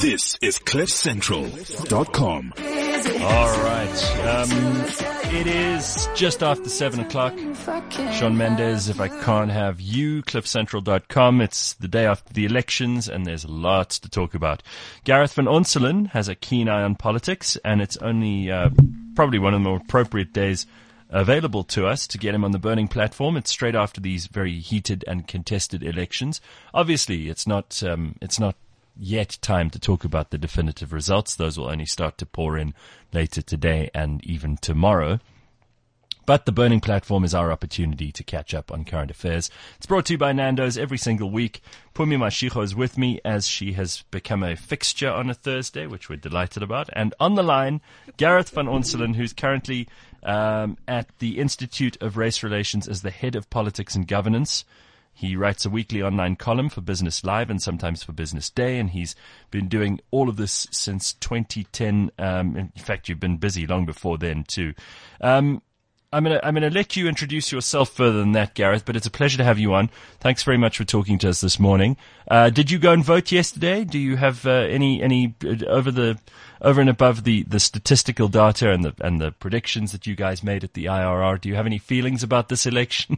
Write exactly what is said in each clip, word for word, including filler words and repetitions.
This is cliff central dot com. All right. Um, it is just after seven o'clock. Shawn Mendes, if I can't have you, cliff central dot com. It's the day after the elections, and there's lots to talk about. Gareth van Onselen has a keen eye on politics, and it's only uh, probably one of the more appropriate days available to us to get him on the burning platform. It's straight after these very heated and contested elections. Obviously, it's not um, it's not yet time to talk about the definitive results. Those will only start to pour in later today and even tomorrow. But the burning platform is our opportunity to catch up on current affairs. It's brought to you by Nando's every single week. Pumi Mashiko is with me as she has become a fixture on a Thursday, which we're delighted about. And on the line, Gareth van Onselen, who's currently um, at the Institute of Race Relations as the head of politics and governance. He writes a weekly online column for Business Live and sometimes for Business Day, and he's been doing all of this since twenty ten. Um, in fact, you've been busy long before then too. Um, I'm going to I'm going to let you introduce yourself further than that, Gareth, but it's a pleasure to have you on. Thanks very much for talking to us this morning. Uh, did you go and vote yesterday? Do you have uh, any any uh, over the over and above the, the statistical data and the and the predictions that you guys made at the I R R? Do you have any feelings about this election?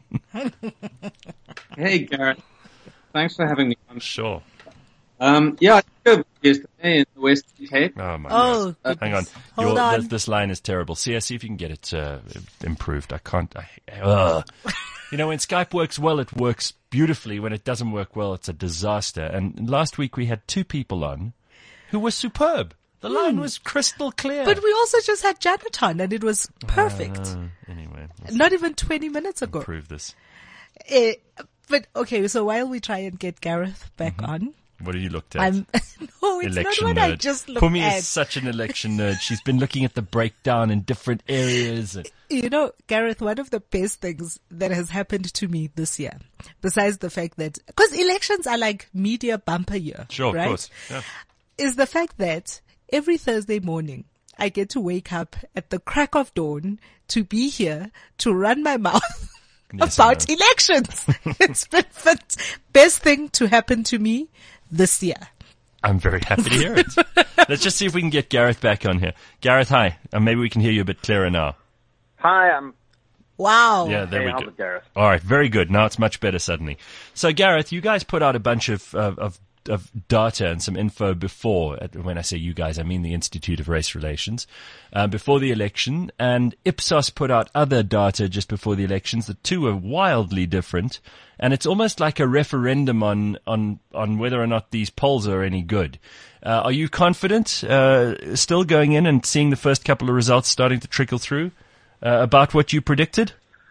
Hey, Gareth. Thanks for having me on. Sure. Um, yeah, I did go yesterday in the Western Cape. Oh, my Oh, God. Uh, hang on. Hold Your, on. This, this line is terrible. See, uh, see if you can get it uh, improved. I can't. I, uh. You know, when Skype works well, it works beautifully. When it doesn't work well, it's a disaster. And last week we had two people on who were superb. The line was crystal clear. But we also just had Janet on, and it was perfect. Uh, anyway. let's Not even twenty minutes ago. Improve this. Eh, but okay, so while we try and get Gareth back on, What have you looked at? I'm no, it's Election not what nerd. I just looked Pumi at. is such an election nerd. She's been looking at the breakdown in different areas. And You know, Gareth, one of the best things that has happened to me this year, besides the fact that, because elections are like media bumper year, Sure, right? of course. Yeah. Is the fact that every Thursday morning I get to wake up at the crack of dawn to be here to run my mouth Yes, I about know. elections. It's been the best thing to happen to me this year. I'm very happy to hear it. Let's just see if we can get Gareth back on here. Gareth, hi. And maybe we can hear you a bit clearer now. Hi, I'm Wow. Yeah, there hey, we how's go. it, Gareth? All right, very good. Now it's much better suddenly. So, Gareth, you guys put out a bunch of of, of, of data and some info before. When I say you guys, I mean the Institute of Race Relations, uh, before the election. And Ipsos put out other data just before the elections. The two are wildly different. And it's almost like a referendum on on, on whether or not these polls are any good. Uh, are you confident, uh, still going in and seeing the first couple of results starting to trickle through uh, about what you predicted?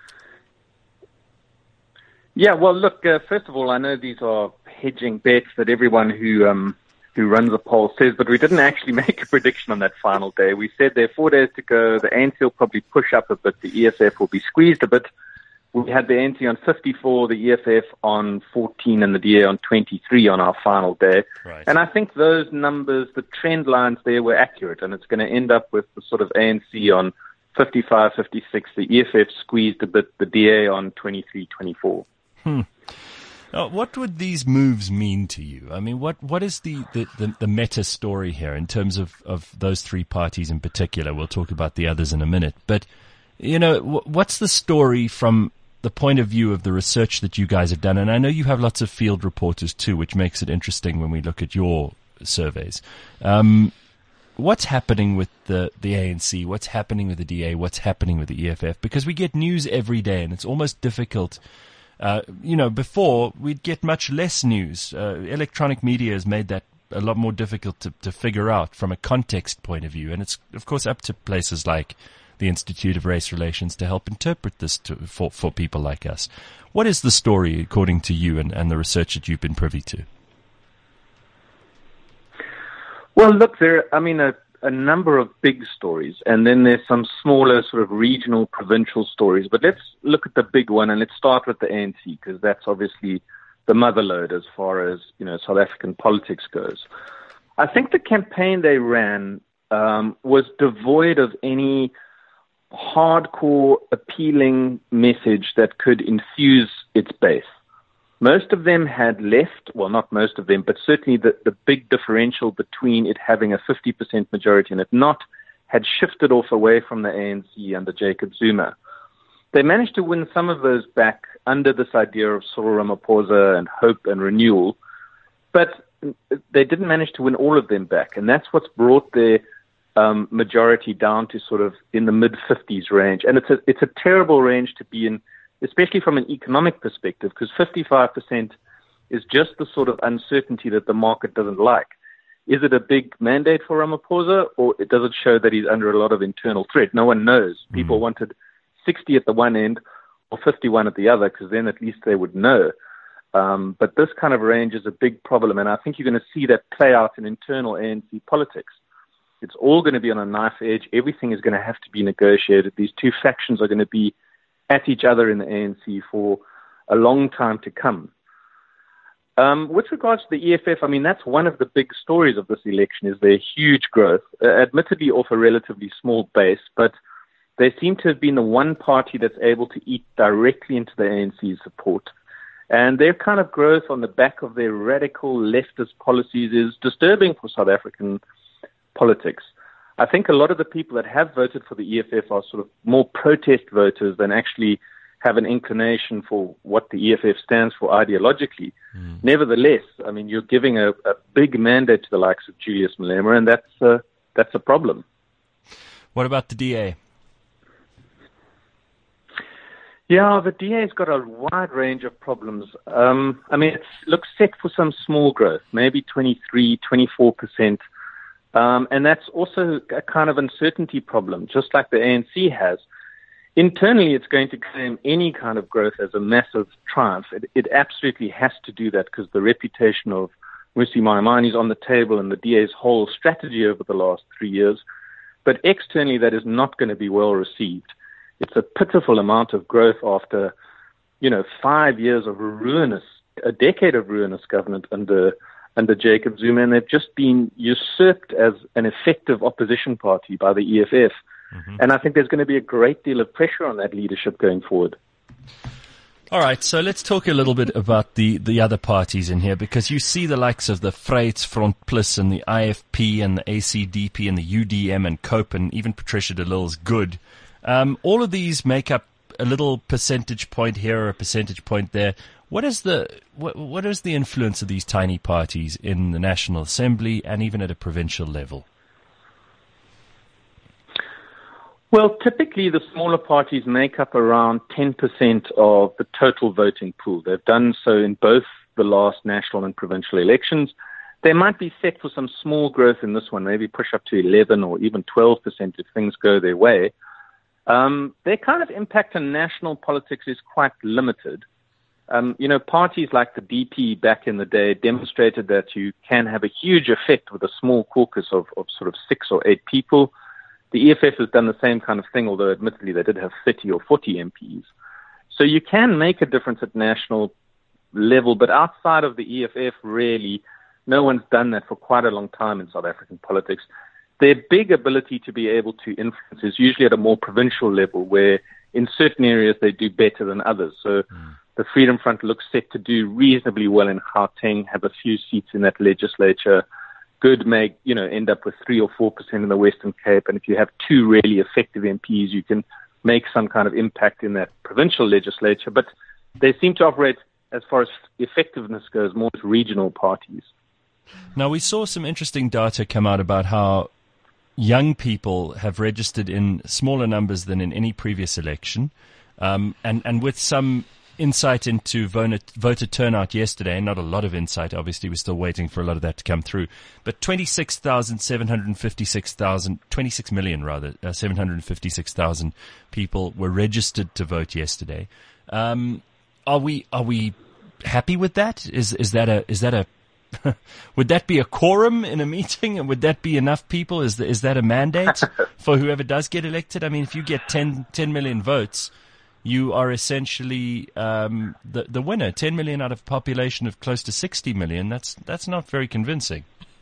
Yeah, well, look, uh, first of all, I know these are hedging bets that everyone who um, who runs a poll says, but we didn't actually make a prediction on that final day. We said there are four days to go. The A N C will probably push up a bit. The E F F will be squeezed a bit. We had the A N C on fifty-four, the E F F on fourteen, and the D A on twenty-three on our final day. Right. And I think those numbers, the trend lines there were accurate, and it's going to end up with the sort of A N C on fifty-five, fifty-six, the E F F squeezed a bit, the D A on twenty-three, twenty-four. Hmm. Now, what would these moves mean to you? I mean, what, what is the, the, the, the meta story here in terms of, of those three parties in particular? We'll talk about the others in a minute. But, you know, w- what's the story from the point of view of the research that you guys have done? And I know you have lots of field reporters too, which makes it interesting when we look at your surveys. Um, what's happening with the, the A N C? What's happening with the D A? What's happening with the E F F? Because we get news every day and it's almost difficult. Uh, you know, before we'd get much less news. Uh, electronic media has made that a lot more difficult to, to figure out from a context point of view. And it's, of course, up to places like the Institute of Race Relations to help interpret this to, for, for people like us. What is the story, according to you and, and the research that you've been privy to? Well, look, there, I mean, a, a number of big stories, and then there's some smaller sort of regional, provincial stories. But let's look at the big one, and let's start with the A N C, because that's obviously the motherlode as far as, you know, South African politics goes. I think the campaign they ran um, was devoid of any hardcore, appealing message that could infuse its base. most of them had left, well, not most of them, but certainly the, the big differential between it having a fifty percent majority and it not had shifted off away from the A N C under Jacob Zuma. They managed to win some of those back under this idea of Cyril Ramaphosa and hope and renewal, but they didn't manage to win all of them back, and that's what's brought their um, majority down to sort of in the mid-fifties range. And it's a, it's a terrible range to be in, especially from an economic perspective, because fifty-five percent is just the sort of uncertainty that the market doesn't like. Is it a big mandate for Ramaphosa, or does it show that he's under a lot of internal threat? No one knows. Mm. People wanted sixty at the one end or fifty-one at the other, because then at least they would know. Um, but this kind of range is a big problem, and I think you're going to see that play out in internal A N C politics. It's all going to be on a knife edge. Everything is going to have to be negotiated. These two factions are going to be at each other in the A N C for a long time to come. Um, with regards to the E F F, I mean, that's one of the big stories of this election, is their huge growth, uh, admittedly off a relatively small base, but they seem to have been the one party that's able to eat directly into the A N C's support. And their kind of growth on the back of their radical leftist policies is disturbing for South African politics. I think a lot of the people that have voted for the E F F are sort of more protest voters than actually have an inclination for what the E F F stands for ideologically. Mm. Nevertheless, I mean, you're giving a, a big mandate to the likes of Julius Malema, and that's uh, that's a problem. What about the D A? Yeah, the D A's got a wide range of problems. Um, I mean, it looks set for some small growth, maybe twenty-three, twenty-four percent. Um, and that's also a kind of uncertainty problem, just like the A N C has. Internally, it's going to claim any kind of growth as a massive triumph. It, it absolutely has to do that, because the reputation of Mmusi Maimane is on the table and the D A's whole strategy over the last three years. But externally, that is not going to be well received. It's a pitiful amount of growth after, you know, five years of ruinous, a decade of ruinous government under under Jacob Zuma, and they've just been usurped as an effective opposition party by the E F F. Mm-hmm. And I think there's going to be a great deal of pressure on that leadership going forward. All right, so let's talk a little bit about the, the other parties in here, because you see the likes of the Vryheidsfront Plus and the I F P and the A C D P and the U D M and COPE and even Patricia de Lille's Good. Um, all of these make up a little percentage point here or a percentage point there. What is the what, what is the influence of these tiny parties in the National Assembly and even at a provincial level? Well, typically the smaller parties make up around ten percent of the total voting pool. They've done so in both the last national and provincial elections. They might be set for some small growth in this one, maybe push up to eleven or even twelve percent if things go their way. Um, their kind of impact on national politics is quite limited. Um, you know, parties like the D P back in the day demonstrated that you can have a huge effect with a small caucus of, of sort of six or eight people. The E F F has done the same kind of thing, although admittedly they did have thirty or forty M Ps. So you can make a difference at national level, but outside of the E F F, really, no one's done that for quite a long time in South African politics. Their big ability to be able to influence is usually at a more provincial level, where in certain areas they do better than others. So mm. the Freedom Front looks set to do reasonably well in Gauteng, have a few seats in that legislature. Good may, you know, end up with three or four percent in the Western Cape. And if you have two really effective M Ps, you can make some kind of impact in that provincial legislature. But they seem to operate, as far as effectiveness goes, more as regional parties. Now, we saw some interesting data come out about how young people have registered in smaller numbers than in any previous election, um, and, and with some insight into voter, voter turnout yesterday, and not a lot of insight, obviously we're still waiting for a lot of that to come through, but twenty-six thousand seven hundred fifty-six thousand, twenty-six million rather, uh, seven hundred fifty-six thousand people were registered to vote yesterday. Um, are we, are we happy with that? Is, is that a, is that a, would that be a quorum in a meeting, and would that be enough people? Is the, is that a mandate for whoever does get elected? I mean, if you get ten, ten million votes, you are essentially um, the the winner. ten million out of a population of close to sixty million. That's that's not very convincing.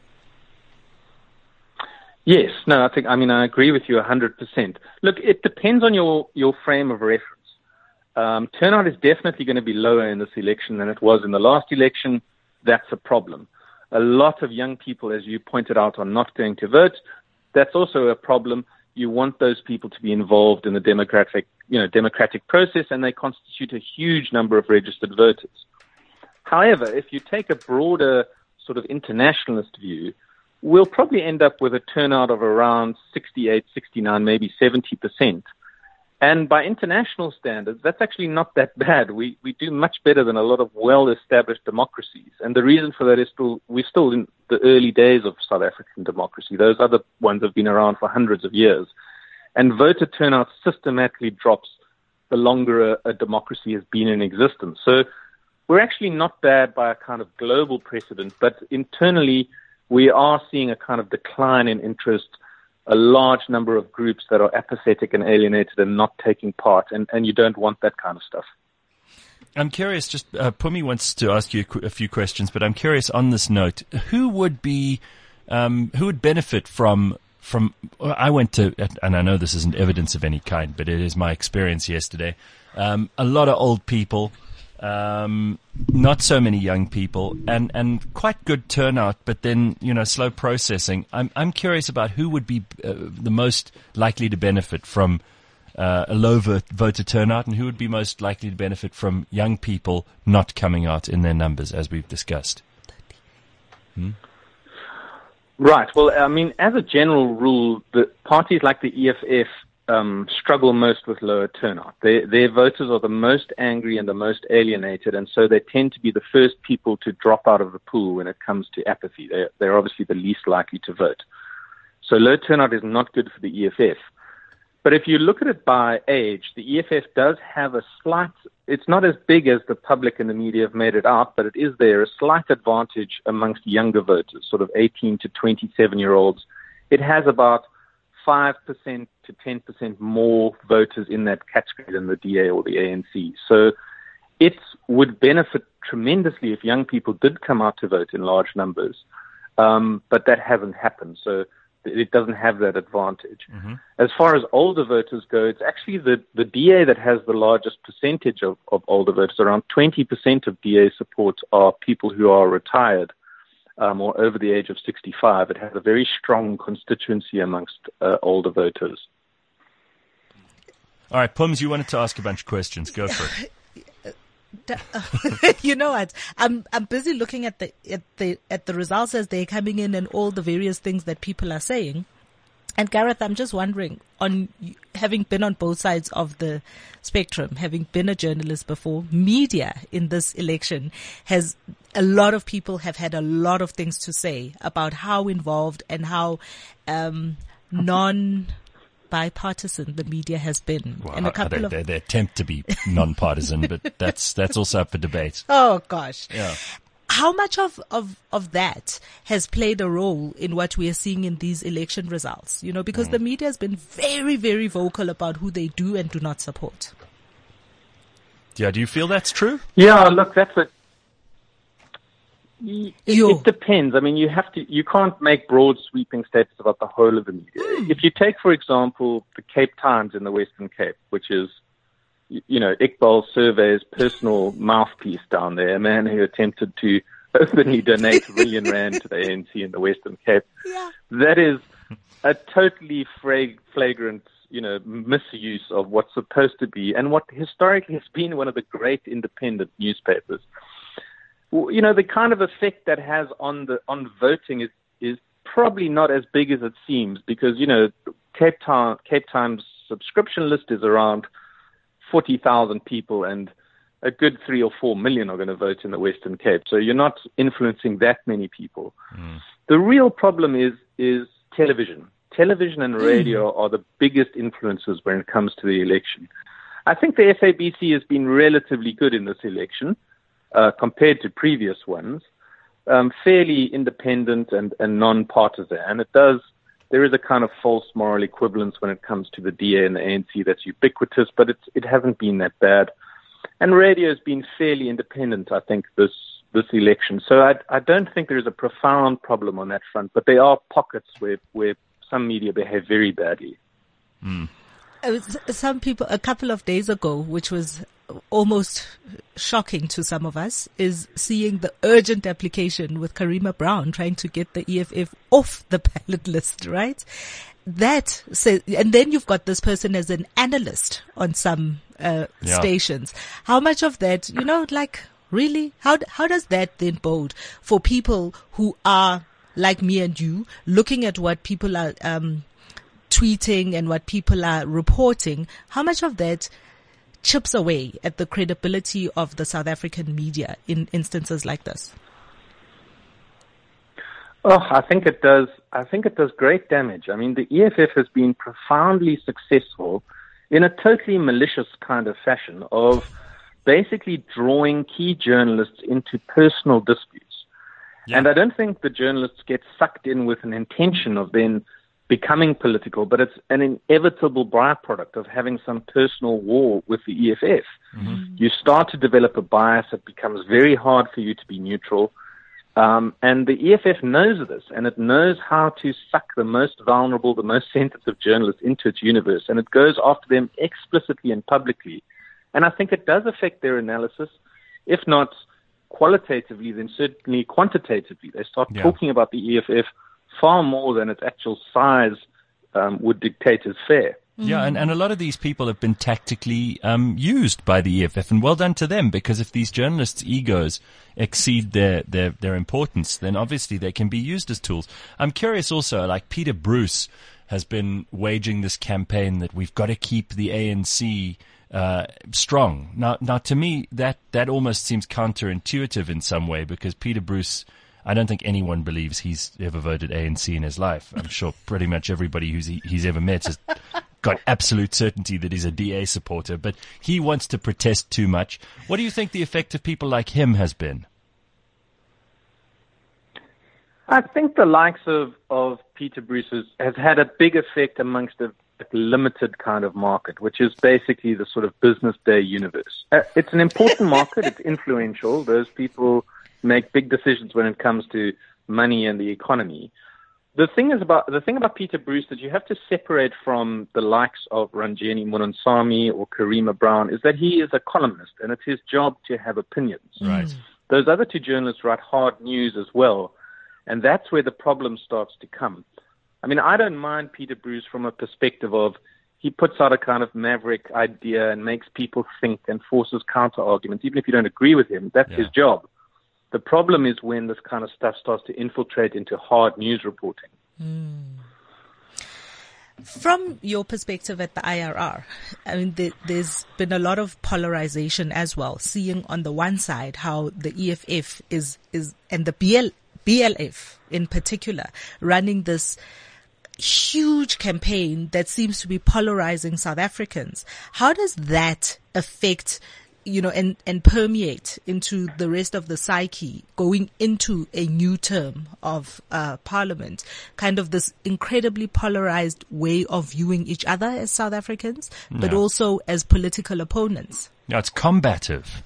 Yes, no, I think I mean I agree with you one hundred percent. Look, it depends on your your frame of reference. Um, turnout is definitely going to be lower in this election than it was in the last election. That's a problem. A lot of young people, as you pointed out, are not going to vote. That's also a problem. You want those people to be involved in the democratic, you know, democratic process, and they constitute a huge number of registered voters. However, if you take a broader sort of internationalist view, we'll probably end up with a turnout of around sixty-eight, sixty-nine, maybe seventy percent. And by international standards, that's actually not that bad. We we do much better than a lot of well-established democracies. And the reason for that is still, we're still in the early days of South African democracy. Those other ones have been around for hundreds of years. And voter turnout systematically drops the longer a, a democracy has been in existence. So we're actually not bad by a kind of global precedent, but internally we are seeing a kind of decline in interest, a large number of groups that are apathetic and alienated and not taking part, and, and you don't want that kind of stuff. I'm curious, just uh, Phumi wants to ask you a, qu- a few questions, but I'm curious on this note, who would be, um, who would benefit from, from, I went to, and I know this isn't evidence of any kind, but it is my experience yesterday, um, a lot of old people, Um, not so many young people, and, and quite good turnout, but then, you know, slow processing. I'm, I'm curious about who would be uh, the most likely to benefit from uh, a low vo- voter turnout, and who would be most likely to benefit from young people not coming out in their numbers, as we've discussed. Hmm? Right. Well, I mean, as a general rule, the parties like the E F F Um, struggle most with lower turnout. Their, their voters are the most angry and the most alienated, and so they tend to be the first people to drop out of the pool when it comes to apathy. They're, they're obviously the least likely to vote. So low turnout is not good for the E F F. But if you look at it by age, the E F F does have a slight, it's not as big as the public and the media have made it out, but it is there, a slight advantage amongst younger voters, sort of eighteen to twenty-seven-year-olds. It has about five percent to ten percent more voters in that category than the D A or the A N C. So it would benefit tremendously if young people did come out to vote in large numbers, um, but that hasn't happened. So it doesn't have that advantage. Mm-hmm. As far as older voters go, it's actually the, the D A that has the largest percentage of, of older voters. Around twenty percent of D A support are people who are retired. Um, or over the age of sixty-five. It has a very strong constituency amongst uh, older voters. All right, Pums, you wanted to ask a bunch of questions. Go for it. You know what? I'm I'm busy looking at the at the at the results as they're coming in and all the various things that people are saying. And Gareth, I'm just wondering, on having been on both sides of the spectrum, having been a journalist before, media in this election has, a lot of people have had a lot of things to say about how involved and how um, non-bipartisan the media has been. Well, and a couple they, of they, they attempt to be non-partisan, but that's that's also up for debate. Oh gosh. Yeah. How much of, of, of that has played a role in what we are seeing in these election results? You know, because mm. the media has been very, very vocal about who they do and do not support. Yeah, do you feel that's true? Yeah, look, that's a... It, it depends. I mean, you have to, you can't make broad sweeping statements about the whole of the media. Mm. If you take, for example, the Cape Times in the Western Cape, which is, you know, Iqbal Survey's personal mouthpiece down there, a man who attempted to openly donate a million rand to the A N C in the Western Cape. Yeah. That is a totally fra- flagrant, you know, misuse of what's supposed to be and what historically has been one of the great independent newspapers. You know, the kind of effect that has on the on voting is is probably not as big as it seems because, you know, Cape Town Cape Times subscription list is around forty thousand people, and a good three or four million are going to vote in the Western Cape. So you're not influencing that many people. Mm. The real problem is is television. Television and radio mm. are the biggest influences when it comes to the election. I think the S A B C has been relatively good in this election uh, compared to previous ones, um, fairly independent and, and non-partisan. It does. There is a kind of false moral equivalence when it comes to the D A and the A N C that's ubiquitous, but it's, it hasn't been that bad. And radio has been fairly independent, I think, this this election. So I, I don't think there is a profound problem on that front, but there are pockets where, where some media behave very badly. Mm. Some people, a couple of days ago, which was almost shocking to some of us is seeing the urgent application with Karima Brown trying to get the E F F off the ballot list, right? That says, and then you've got this person as an analyst on some uh, Yeah. stations. How much of that, you know, like really, how how does that then bode for people who are like me and you, looking at what people are um, tweeting and what people are reporting? How much of that chips away at the credibility of the South African media in instances like this? Oh, I think it does. I think it does great damage. I mean, the E F F has been profoundly successful in a totally malicious kind of fashion of basically drawing key journalists into personal disputes. Yeah. And I don't think the journalists get sucked in with an intention of then becoming political, but it's an inevitable byproduct of having some personal war with the E F F. Mm-hmm. You start to develop a bias. It becomes very hard for you to be neutral. Um, and the E F F knows this, and it knows how to suck the most vulnerable, the most sensitive journalists into its universe, and it goes after them explicitly and publicly. And I think it does affect their analysis, if not qualitatively, then certainly quantitatively. They start Yeah. talking about the E F F far more than its actual size um, would dictate is fair. Yeah, and, and a lot of these people have been tactically um, used by the E F F, and well done to them, because if these journalists' egos exceed their, their, their importance, then obviously they can be used as tools. I'm curious also, like Peter Bruce has been waging this campaign that we've got to keep the A N C uh, strong. Now, now to me, that, that almost seems counterintuitive in some way, because Peter Bruce, I don't think anyone believes he's ever voted A N C in his life. I'm sure pretty much everybody who's he, he's ever met has got absolute certainty that he's a D A supporter, but he wants to protest too much. What do you think the effect of people like him has been? I think the likes of, of Peter Bruce has, has had a big effect amongst a limited kind of market, which is basically the sort of business day universe. Uh, it's an important market. It's influential. Those people make big decisions when it comes to money and the economy. The thing is about the thing about Peter Bruce that you have to separate from the likes of Ranjeni Munonsamy or Karima Brown is that he is a columnist, and it's his job to have opinions. Right. Those other two journalists write hard news as well, and that's where the problem starts to come. I mean, I don't mind Peter Bruce from a perspective of he puts out a kind of maverick idea and makes people think and forces counter arguments, even if you don't agree with him. That's Yeah. his job. The problem is when this kind of stuff starts to infiltrate into hard news reporting. From your perspective at the I R R, I mean, there, there's been a lot of polarization as well, seeing on the one side how the E F F is, is and the B L, B L F in particular, running this huge campaign that seems to be polarizing South Africans. How does that affect, you know, and, and permeate into the rest of the psyche going into a new term of uh, parliament? Kind of this incredibly polarized way of viewing each other as South Africans, but Yeah. also as political opponents. Yeah, it's combative.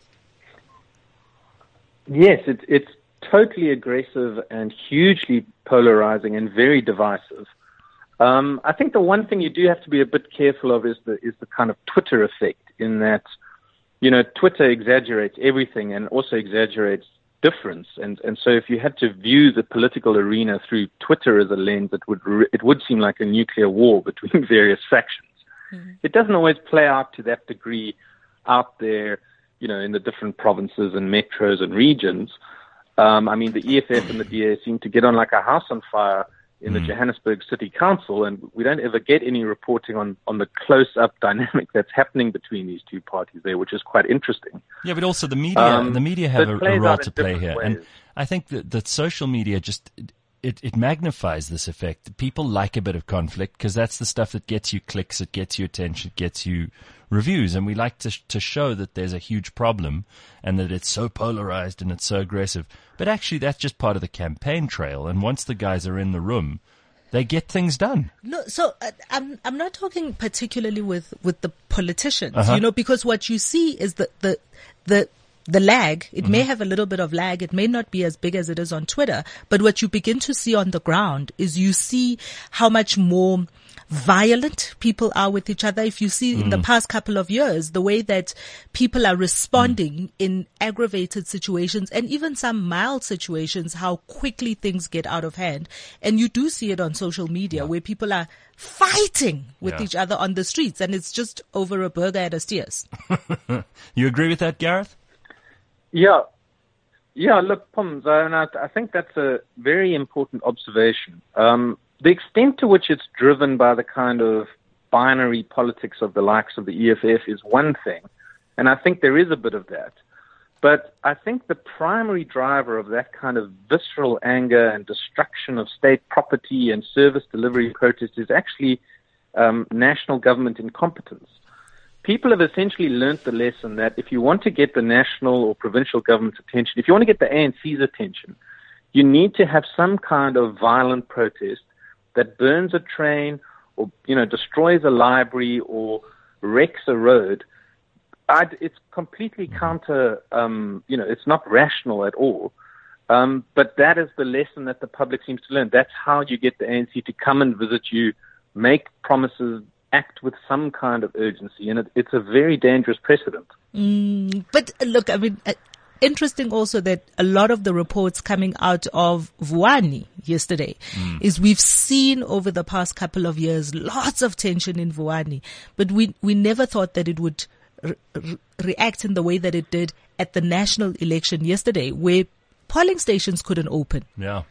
Yes, it's it's totally aggressive and hugely polarizing and very divisive. Um, I think the one thing you do have to be a bit careful of is the is the kind of Twitter effect, in that, you know, Twitter exaggerates everything and also exaggerates difference. And, and so if you had to view the political arena through Twitter as a lens, it would, re- it would seem like a nuclear war between various factions. Mm-hmm. It doesn't always play out to that degree out there, you know, in the different provinces and metros and regions. Um, I mean, the E F F and the D A seem to get on like a house on fire in the mm. Johannesburg City Council, and we don't ever get any reporting on, on the close-up dynamic that's happening between these two parties there, which is quite interesting. Yeah, but also the media, Um, the media have so a, it plays a role out in to play different here. ways. And I think that, that social media just, it, it magnifies this effect. People like a bit of conflict because that's the stuff that gets you clicks, it gets you attention, it gets you reviews. And we like to, to show that there's a huge problem and that it's so polarized and it's so aggressive. But actually that's just part of the campaign trail. And once the guys are in the room, they get things done. No, so uh, I'm I'm not talking particularly with, with the politicians, Uh-huh. you know, because what you see is the the the, the lag. It Mm-hmm. may have a little bit of lag. It may not be as big as it is on Twitter, but what you begin to see on the ground is you see how much more violent people are with each other. If you see mm. in the past couple of years, the way that people are responding mm. in aggravated situations and even some mild situations, how quickly things get out of hand. And you do see it on social media yeah. where people are fighting with yeah. each other on the streets, and it's just over a burger at a Steers. You agree with that, Gareth? Yeah. Yeah, look, Pums, I, I think that's a very important observation. Um, the extent to which it's driven by the kind of binary politics of the likes of the E F F is one thing, and I think there is a bit of that. But I think the primary driver of that kind of visceral anger and destruction of state property and service delivery protest is actually um, national government incompetence. People have essentially learnt the lesson that if you want to get the national or provincial government's attention, if you want to get the A N C's attention, you need to have some kind of violent protest that burns a train or, you know, destroys a library or wrecks a road. I'd, it's completely counter, um, you know, it's not rational at all. Um, but that is the lesson that the public seems to learn. That's how you get the A N C to come and visit you, make promises, act with some kind of urgency. And it, it's a very dangerous precedent. Mm, but look, I mean, uh, interesting also that a lot of the reports coming out of Vuwani yesterday mm. is we've seen over the past couple of years lots of tension in Vuwani, but we, we never thought that it would Re- re- react in the way that it did at the national election yesterday, where polling stations couldn't open. Yeah.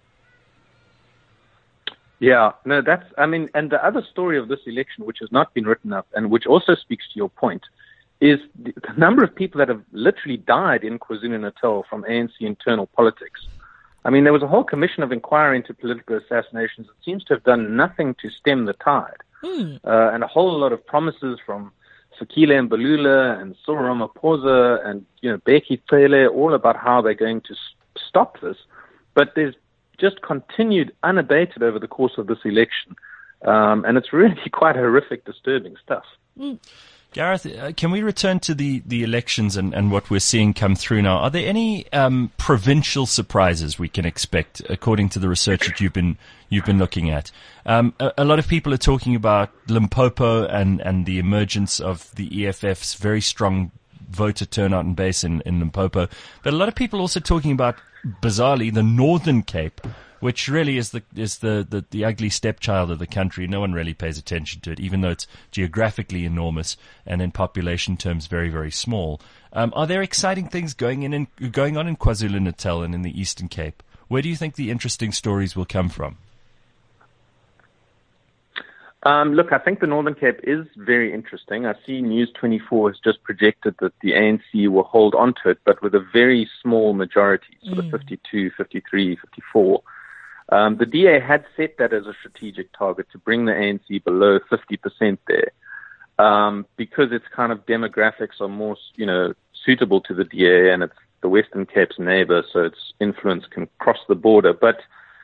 Yeah, no, that's, I mean, and the other story of this election, which has not been written up and which also speaks to your point, is the, the number of people that have literally died in KwaZulu-Natal from A N C internal politics. I mean, there was a whole commission of inquiry into political assassinations that seems to have done nothing to stem the tide. Mm. Uh, and a whole lot of promises from Fikile Mbalula and Cyril Ramaphosa and, you know, Bheki Cele, all about how they're going to s- stop this. But there's just continued unabated over the course of this election. Um, and it's really quite horrific, disturbing stuff. Mm. Gareth, uh, can we return to the, the elections and, and what we're seeing come through now? Are there any um, provincial surprises we can expect, according to the research that you've been you've been looking at? Um, a, a lot of people are talking about Limpopo and, and the emergence of the E F F's very strong voter turnout and base in, in Limpopo. But a lot of people also talking about, bizarrely, the Northern Cape, which really is the is the, the, the ugly stepchild of the country. No one really pays attention to it, even though it's geographically enormous and in population terms very, very small. Um, are there exciting things going in, in going on in KwaZulu-Natal and in the Eastern Cape? Where do you think the interesting stories will come from? Um, look, I think the Northern Cape is very interesting. I see News twenty-four has just projected that the A N C will hold on to it, but with a very small majority, sort of mm. fifty-two, fifty-three, fifty-four. Um, the D A had set that as a strategic target to bring the A N C below fifty percent there, um, because its kind of demographics are more, you know, suitable to the D A, and it's the Western Cape's neighbor, so its influence can cross the border. But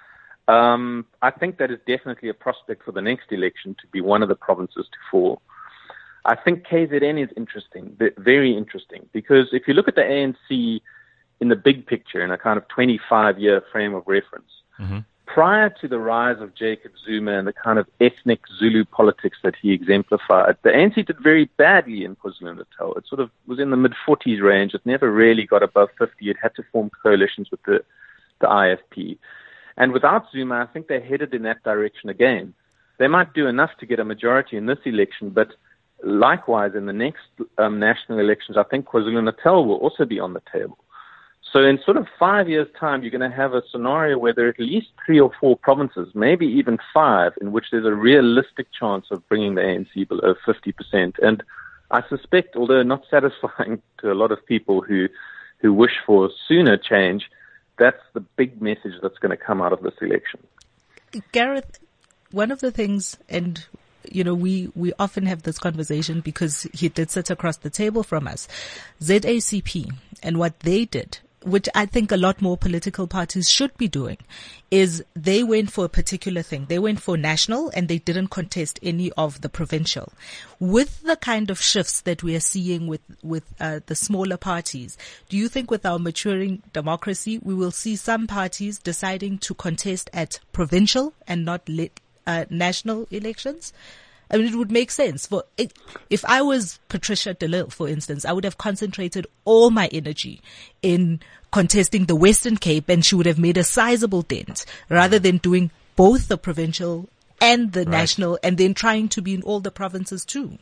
um, I think that is definitely a prospect for the next election to be one of the provinces to fall. I think K Z N is interesting, very interesting, because if you look at the A N C in the big picture, in a kind of twenty-five year frame of reference, mm-hmm. prior to the rise of Jacob Zuma and the kind of ethnic Zulu politics that he exemplified, the A N C did very badly in KwaZulu-Natal. It sort of was in the mid-forties range. It never really got above fifty. It had to form coalitions with the, the I F P. And without Zuma, I think they're headed in that direction again. They might do enough to get a majority in this election, but likewise, in the next um, national elections, I think KwaZulu-Natal will also be on the table. So in sort of five years' time, you're going to have a scenario where there are at least three or four provinces, maybe even five, in which there's a realistic chance of bringing the A N C below fifty percent. And I suspect, although not satisfying to a lot of people who, who wish for sooner change, that's the big message that's going to come out of this election. Gareth, one of the things, and you know, we, we often have this conversation because he did sit across the table from us, Z A C P and what they did, which I think a lot more political parties should be doing, is they went for a particular thing. They went for national and they didn't contest any of the provincial. With the kind of shifts that we are seeing with, with uh, the smaller parties, do you think with our maturing democracy, we will see some parties deciding to contest at provincial and not let uh, national elections? I mean, it would make sense for, if I was Patricia de Lille, for instance, I would have concentrated all my energy in contesting the Western Cape, and she would have made a sizable dent rather than doing both the provincial and the right. national, and then trying to be in all the provinces too.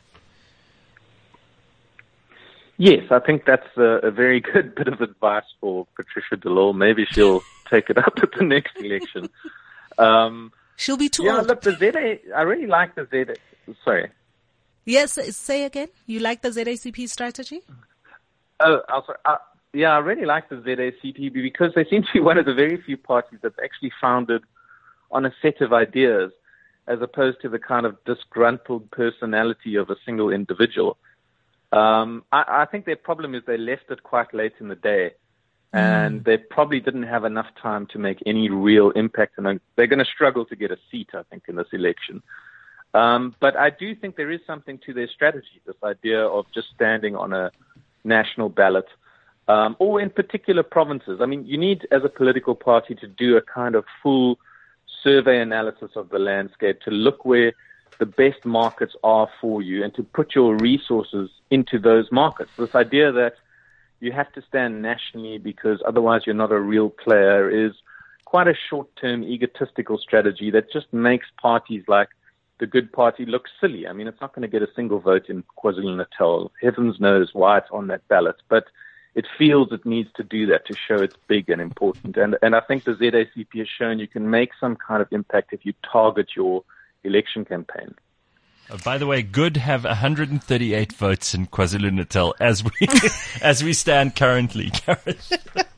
Yes, I think that's a, a very good bit of advice for Patricia de Lille. Maybe she'll take it up at the next election. Um, She'll be too yeah, old. Look, the Z A, I really like the Z A. Sorry. Yes, say again. You like the Z A C P strategy? Oh, I'm sorry. Uh, yeah, I really like the Z A C P because they seem to be one of the very few parties that's actually founded on a set of ideas as opposed to the kind of disgruntled personality of a single individual. Um, I, I think their problem is they left it quite late in the day. And they probably didn't have enough time to make any real impact. And they're going to struggle to get a seat, I think, in this election. Um, but I do think there is something to their strategy, this idea of just standing on a national ballot, um, or in particular provinces. I mean, you need, as a political party, to do a kind of full survey analysis of the landscape to look where the best markets are for you and to put your resources into those markets. This idea that you have to stand nationally because otherwise you're not a real player is quite a short-term egotistical strategy that just makes parties like the Good Party look silly. I mean, it's not going to get a single vote in KwaZulu-Natal. Heavens knows why it's on that ballot, but it feels it needs to do that to show it's big and important. And, and I think the Z A C P has shown you can make some kind of impact if you target your election campaign. Uh, by the way, Good have one hundred thirty-eight votes in KwaZulu-Natal as we as we stand currently, Gareth.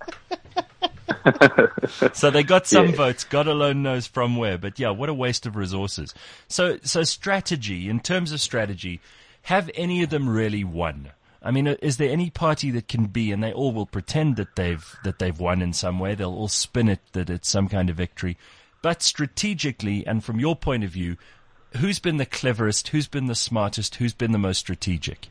So they got some yeah. votes. God alone knows from where. But yeah, what a waste of resources. So so strategy, in terms of strategy, have any of them really won? I mean, is there any party that can be, and they all will pretend that they've that they've won in some way. They'll all spin it that it's some kind of victory. But strategically, and from your point of view, who's been the cleverest, who's been the smartest, who's been the most strategic?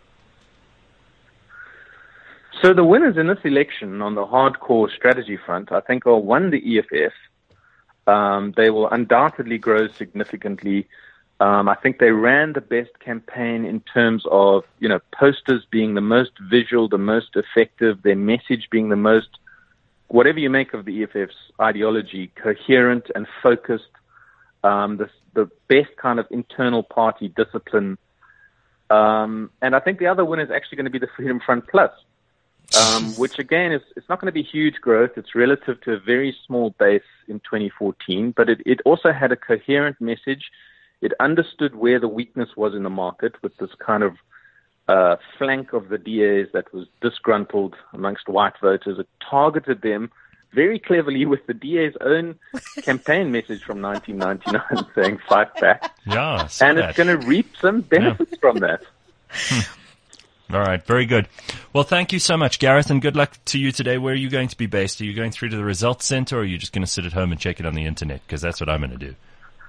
So the winners in this election on the hardcore strategy front, I think, are one, the E F F. Um, they will undoubtedly grow significantly. Um, I think they ran the best campaign in terms of, you know, posters being the most visual, the most effective, their message being the most, whatever you make of the E F F's ideology, coherent and focused. Um, the, the best kind of internal party discipline. Um, and I think the other winner is actually going to be the Freedom Front Plus, um, which again is, it's not going to be huge growth. It's relative to a very small base in twenty fourteen, but it, it also had a coherent message. It understood where the weakness was in the market with this kind of uh, flank of the D As that was disgruntled amongst white voters. It targeted them very cleverly with the D A's own campaign message from nineteen ninety-nine saying fight back. Yeah, and that. It's going to reap some benefits yeah. from that. All right, very good. Well, thank you so much, Gareth, and good luck to you today. Where are you going to be based? Are you going through to the results center, or are you just going to sit at home and check it on the internet? Because that's what I'm going to do.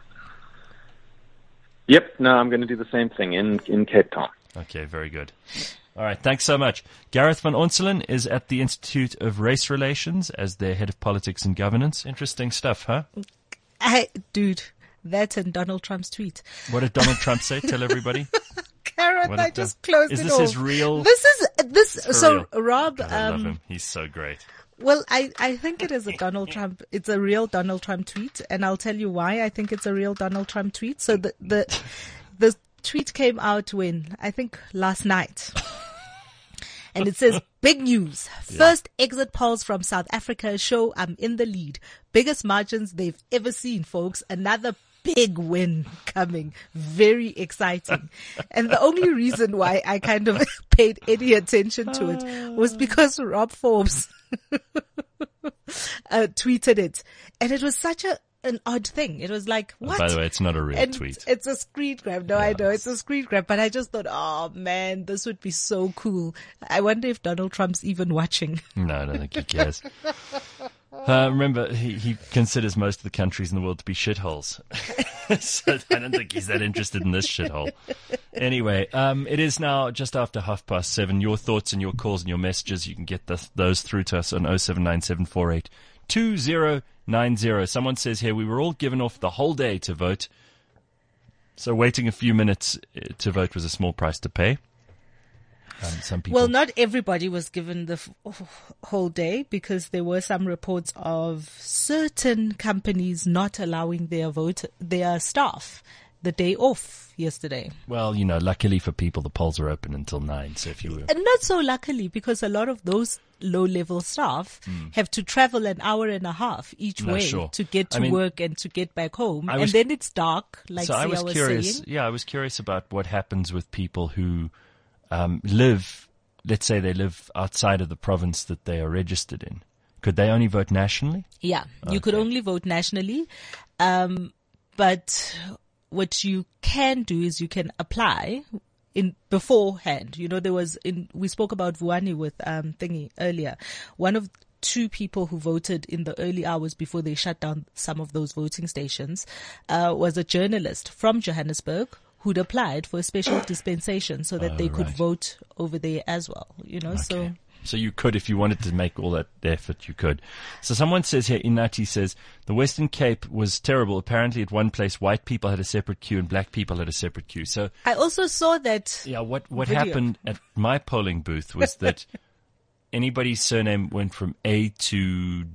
Yep, no, I'm going to do the same thing in, in Cape Town. Okay, very good. All right, thanks so much. Gareth van Onselen is at the Institute of Race Relations as their head of politics and governance. Interesting stuff, huh? I, dude, that's in Donald Trump's tweet. What did Donald Trump say? Tell everybody. Gareth, I just closed is it this off. His real? This is this. So real. Rob, God, I um, love him. He's so great. Well, I, I think it is a Donald Trump. It's a real Donald Trump tweet, and I'll tell you why I think it's a real Donald Trump tweet. So the the the tweet came out when I think last night. And it says, big news. First yeah. exit polls from South Africa show I'm in the lead. Biggest margins they've ever seen, folks. Another big win coming. Very exciting. And the only reason why I kind of paid any attention to it was because Rob Forbes uh, tweeted it. And it was such a an odd thing. It was like, what? By the way, it's not a real and tweet. It's a screen grab. No, yeah. I know it's a screen grab, but I just thought, oh man, this would be so cool. I wonder if Donald Trump's even watching. No, I don't think he cares. Uh, remember, he, he considers most of the countries in the world to be shitholes. So I don't think he's that interested in this shithole. Anyway, um, it is now just after half past seven. Your thoughts and your calls and your messages, you can get the, those through to us on oh seven nine seven four eight two zero nine zero. Someone says here, we were all given off the whole day to vote. So waiting a few minutes to vote was a small price to pay. Um, some people. Well, not everybody was given the f- whole day, because there were some reports of certain companies not allowing their vote, their staff the day off yesterday. Well, you know, luckily for people, the polls are open until nine. So if you were. And not so luckily, because a lot of those low-level staff mm. have to travel an hour and a half each no, way sure. to get to I mean, work and to get back home. Was, and then it's dark, like so I was, was curious. saying. Yeah, I was curious about what happens with people who um, live, let's say they live outside of the province that they are registered in. Could they only vote nationally? Yeah, okay. You could only vote nationally. Um, but what you can do is you can apply in beforehand. You know, there was in, we spoke about Vuani with, um, Thingy earlier. One of two people who voted in the early hours before they shut down some of those voting stations, uh, was a journalist from Johannesburg who'd applied for a special dispensation so that oh, they could right. vote over there as well, you know, okay. so. So you could, if you wanted to make all that effort, you could. So someone says here, Inati says, the Western Cape was terrible. Apparently at one place, white people had a separate queue and black people had a separate queue. So I also saw that. Yeah, what, what video. happened at my polling booth was that anybody's surname went from A to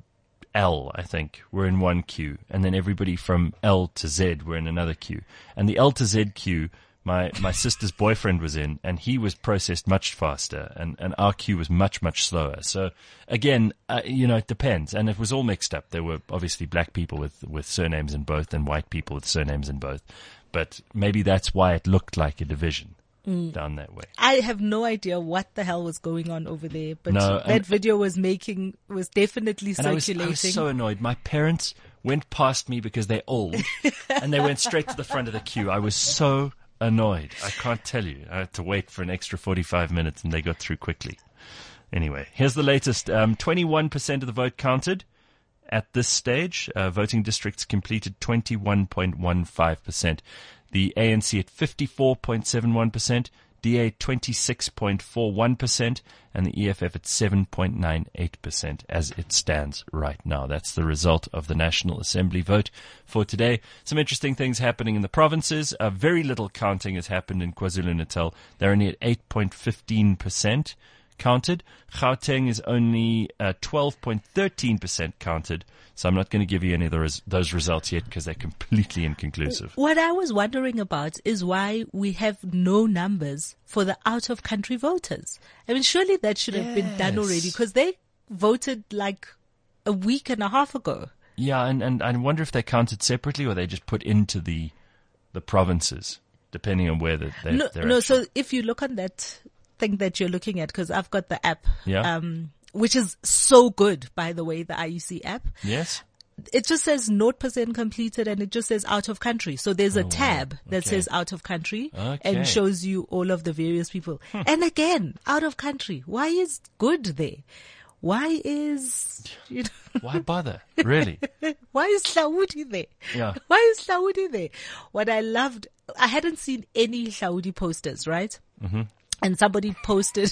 L, I think, were in one queue. And then everybody from L to Z were in another queue. And the L to Z queue, My my sister's boyfriend was in, and he was processed much faster, and, and our queue was much, much slower. So, again, uh, you know, it depends. And it was all mixed up. There were obviously black people with, with surnames in both and white people with surnames in both. But maybe that's why it looked like a division mm. down that way. I have no idea what the hell was going on over there, but no, that video was making, was definitely and circulating. I was, I was so annoyed. My parents went past me because they're old, and they went straight to the front of the queue. I was so annoyed. I can't tell you. I had to wait for an extra forty-five minutes and they got through quickly. Anyway, here's the latest. Um, twenty-one percent of the vote counted at this stage. Uh, voting districts completed twenty-one point one five percent. The A N C at fifty-four point seven one percent. D A twenty-six point four one percent and the E F F at seven point nine eight percent as it stands right now. That's the result of the National Assembly vote for today. Some interesting things happening in the provinces. Uh, very little counting has happened in KwaZulu-Natal. They're only at eight point one five percent counted. Gauteng is only uh, twelve point one three percent counted. So I'm not going to give you any of those, those results yet because they're completely inconclusive. What I was wondering about is why we have no numbers for the out-of-country voters. I mean, surely that should have yes. been done already, because they voted like a week and a half ago. Yeah, and, and I wonder if they counted separately or they just put into the the provinces, depending on where the, they're, no, they're no. actually. So if you look on that thing that you're looking at, because I've got the app. Yeah. Um, which is so good, by the way, the I U C app. Yes. It just says zero percent completed and it just says out of country. So there's a oh, tab wow. that okay. says out of country okay. and shows you all of the various people. Hmm. And again, out of country. Why is good there? Why is, you know, why bother? Really? Why is Saudi there? Yeah. Why is Saudi there? What I loved, I hadn't seen any Saudi posters, right? Mm-hmm. And somebody posted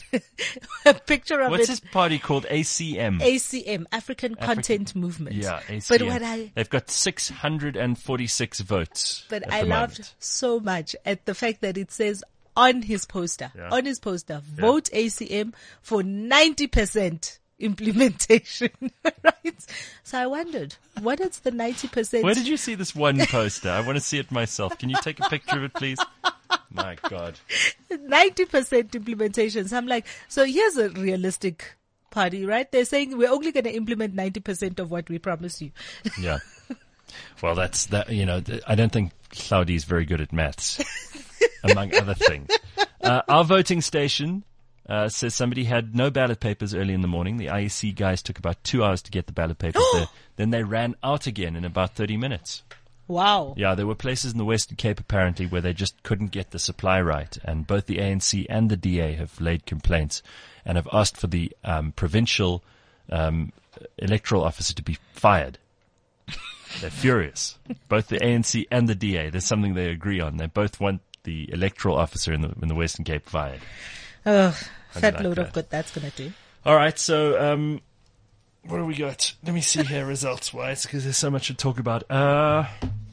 a picture of What's it. this party called? A C M. A C M, African, African Content Movement. Yeah, A C M. But what I, They've got six hundred forty-six votes. But at I the loved moment. so much at the fact that it says on his poster, yeah. on his poster, vote yeah. A C M for ninety percent implementation, right? So I wondered, what is the ninety percent? Where did you see this one poster? I want to see it myself. Can you take a picture of it, please? My God. ninety percent implementation. So I'm like, so here's a realistic party, right? They're saying we're only going to implement ninety percent of what we promise you. Yeah. Well, that's that, you know, I don't think Saudi is very good at maths, among other things. Uh, our voting station uh, says somebody had no ballot papers early in the morning. The I E C guys took about two hours to get the ballot papers there. Then they ran out again in about thirty minutes. Wow. Yeah, there were places in the Western Cape apparently where they just couldn't get the supply right, and both the A N C and the D A have laid complaints and have asked for the um, provincial um, electoral officer to be fired. They're furious. Both the A N C and the D A, there's something they agree on. They both want the electoral officer in the, in the Western Cape fired. Oh, fat like load that. of good that's going to do. All right, so um, what do we got? Let me see here results-wise, because there's so much to talk about. Uh,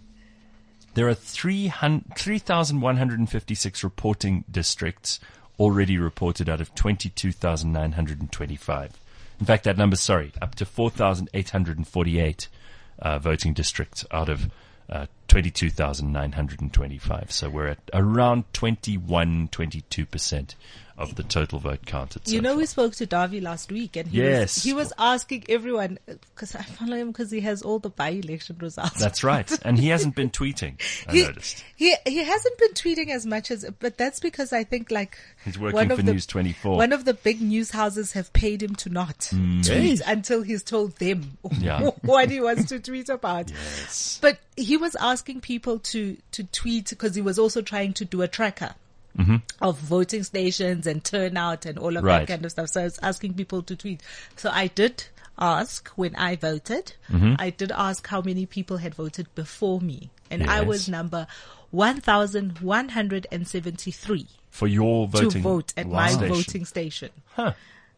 there are three thousand one hundred fifty-six reporting districts already reported out of twenty-two thousand nine hundred twenty-five. In fact, that number's, sorry, up to four thousand eight hundred forty-eight uh, voting districts out of uh, twenty-two thousand nine hundred twenty-five. So we're at around twenty-one, twenty-two percent of the total vote counted. You so know, far. we spoke to Davi last week, and he Yes. was, he was asking everyone, because I follow him because he has all the by-election results. That's right. And he hasn't been tweeting, I he, noticed. He he hasn't been tweeting as much as, but that's because I think like He's working one for of the, News twenty-four. One of the big news houses have paid him to not tweet until he's told them Yeah. what he wants to tweet about. Yes. But he was asking people to to tweet because he was also trying to do a tracker. Mm-hmm. Of voting stations and turnout and all of Right. that kind of stuff. So I was asking people to tweet. So I did ask when I voted, Mm-hmm. I did ask how many people had voted before me. And I Yes. was number one thousand one hundred seventy-three For your voting to vote at wow. my station. voting station. Huh.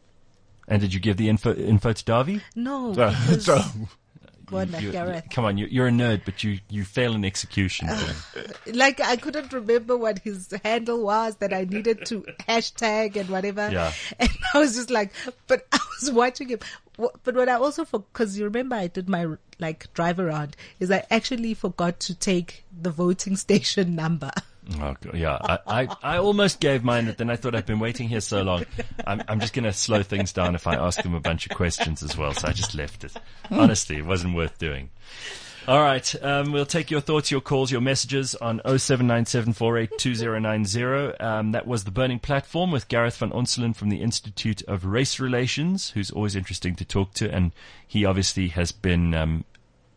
And did you give the info, info to Davi? No, So- because so- Wanda, You- Gareth. come on, you, you're a nerd, but you, you fail in execution. Like I couldn't remember what his handle was that I needed to hashtag and whatever. Yeah. And I was just like, but I was watching him. Wh- But what I also, for, cause you remember I did my like drive around, is I actually forgot to take the voting station number. Oh, God, yeah. I, I, I almost gave mine, but then I thought I've been waiting here so long. I'm, I'm just going to slow things down if I ask them a bunch of questions as well. So I just left it. Honestly, it wasn't worth doing. All right. Um, we'll take your thoughts, your calls, your messages on oh seven nine seven four eight two oh nine oh. Um, that was The Burning Platform with Gareth van Onselen from the Institute of Race Relations, who's always interesting to talk to. And he obviously has been, um,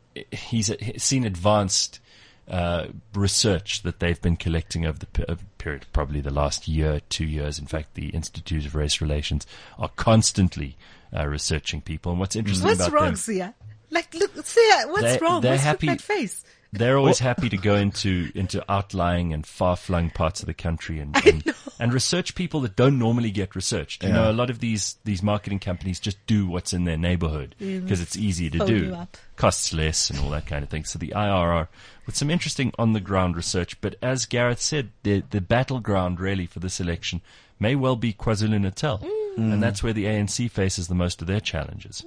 he's, he's seen advanced Uh, research that they've been collecting over the pe- over the period, probably the last year, two years. In fact, the Institute of Race Relations are constantly uh, researching people. And what's interesting What's about wrong, them, Sia? Like, look, Sia, what's They- wrong? they're What's happy- with that face? they're always happy to go into into outlying and far-flung parts of the country and and, and research people that don't normally get researched. You Yeah. know, a lot of these these marketing companies just do what's in their neighborhood because it's easy to phone do, you up. costs less and all that kind of thing. So the I R R with some interesting on-the-ground research. But as Gareth said, the the battleground really for this election may well be KwaZulu-Natal, and that's where the A N C faces the most of their challenges.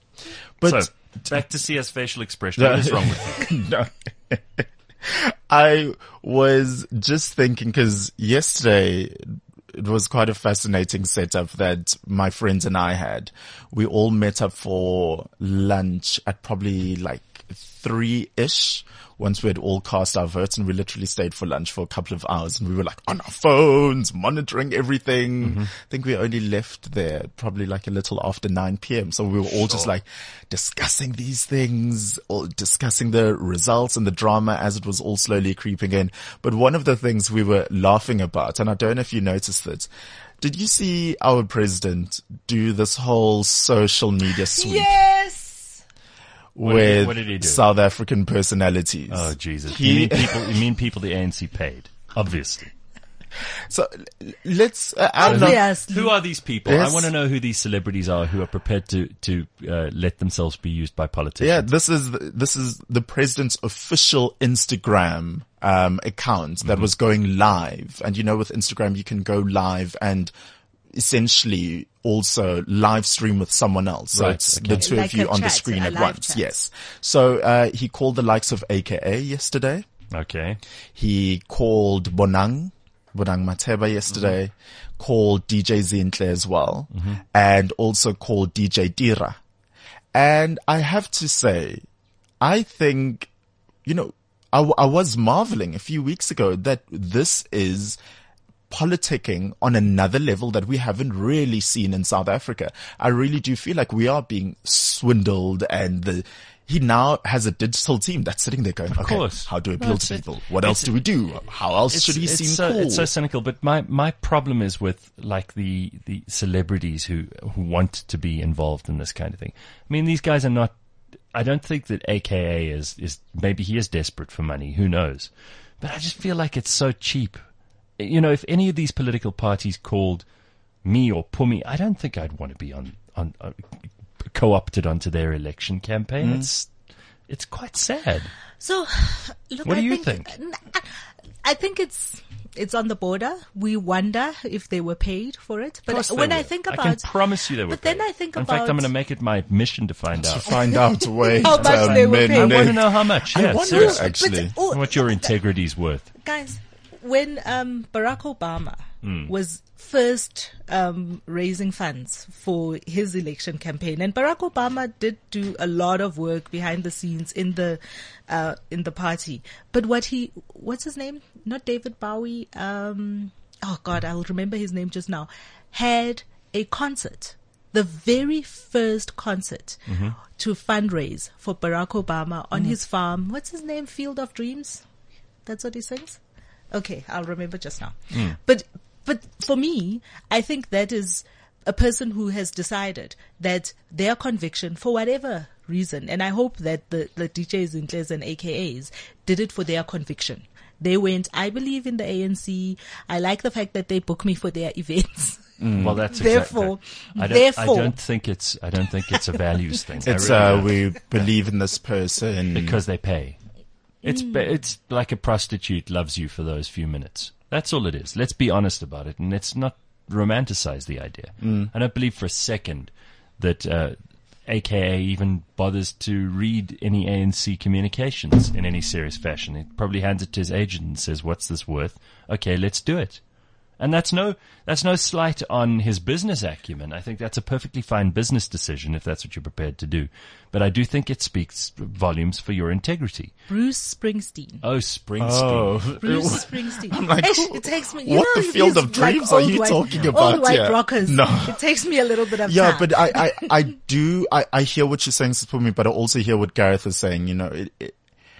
But So back to Sia's facial expression. What is wrong with you? no. I was just thinking because yesterday it was quite a fascinating setup that my friends and I had. We all met up for lunch at probably like three-ish once we had all cast our votes, and we literally stayed for lunch for a couple of hours, and we were like on our phones, monitoring everything. Mm-hmm. I think we only left there probably like a little after nine p.m. So we were all just Sure. like discussing these things, all discussing the results and the drama as it was all slowly creeping in. But one of the things we were laughing about, and I don't know if you noticed it, did you see our president do this whole social media sweep Yes! What did he- with what did he do? South African personalities? Oh, Jesus. He- You mean people, you mean people the A N C paid? Obviously. So l- let's, uh, I don't know. Obviously. Who are these people? Yes. I want to know who these celebrities are who are prepared to, to, uh, let themselves be used by politicians. Yeah, this is, the, this is the president's official Instagram, um, account that Mm-hmm. was going live. And you know, with Instagram, you can go live and essentially also live stream with someone else. So Right, it's okay. the two Like of you a on the chat, screen a at live once. chat. Yes. So, uh, he called the likes of A K A yesterday. Okay. He called Bonang, Bonang Mateba yesterday, Mm-hmm. called D J Zintle as well, and also called D J Tira. And I have to say, I think, you know, I, w- I was marveling a few weeks ago that this is politicking on another level that we haven't really seen in South Africa. I really do feel like we are being swindled, and the, he now has a digital team that's sitting there going, okay, course. how do we appeal it's- to people? What else do we do? How else should he it's seem so, cool? It's so cynical, but my, my problem is with like the, the celebrities who, who want to be involved in this kind of thing. I mean, these guys are not, I don't think that A K A is, is, maybe he is desperate for money. Who knows? But I just feel like it's so cheap. You know, if any of these political parties called me or Pumi, I don't think I'd want to be on, on, uh, co-opted onto their election campaign. Mm. It's it's quite sad. So, look, what do I you think? think? I think it's it's on the border. We wonder if they were paid for it. But when were. I think about, I can promise you they were. But paid. then I think In about. fact, I'm going to make it my mission to find out. To find out. Wait how much a they were minute. paid. I want to know how much. Yeah, I wonder, seriously. actually, But, oh, what your integrity's worth. Guys, when um, Barack Obama mm. was first um, raising funds for his election campaign, and Barack Obama did do a lot of work behind the scenes in the uh, in the party. But what he, what's his name? Not David Bowie. Um, oh God, I'll remember his name just now. Had a concert, the very first concert mm-hmm. to fundraise for Barack Obama on mm. his farm. What's his name? Field of Dreams. That's what he sings? Okay, I'll remember just now. Mm. But but for me, I think that is a person who has decided that their conviction, for whatever reason, and I hope that the, the D Js, Intles, and A K As did it for their conviction. They went, I believe in the A N C. I like the fact that they book me for their events. Mm. Well, that's therefore, exactly. I don't, therefore, I don't think it's. I don't think it's a values thing. It's really uh, don't. we believe in this person because they pay. It's Mm. it's like a prostitute loves you for those few minutes. That's all it is. Let's be honest about it, and let's not romanticize the idea. Mm. I don't believe for a second that uh, A K A even bothers to read any A N C communications in any serious fashion. He probably hands it to his agent and says, "What's this worth? Okay, let's do it." And that's no, that's no slight on his business acumen. I think that's a perfectly fine business decision if that's what you're prepared to do. But I do think it speaks volumes for your integrity. Bruce Springsteen. Oh, Springsteen. Oh. Bruce Springsteen. I'm like, Ish, it takes me. You what know, the Field these, of Dreams like, are old you white, talking about Old white here? rockers. No. It takes me a little bit of Yeah, time. but I, I, I do, I, I hear what you're saying, Sipumi, but I also hear what Gareth is saying. You know, it, it,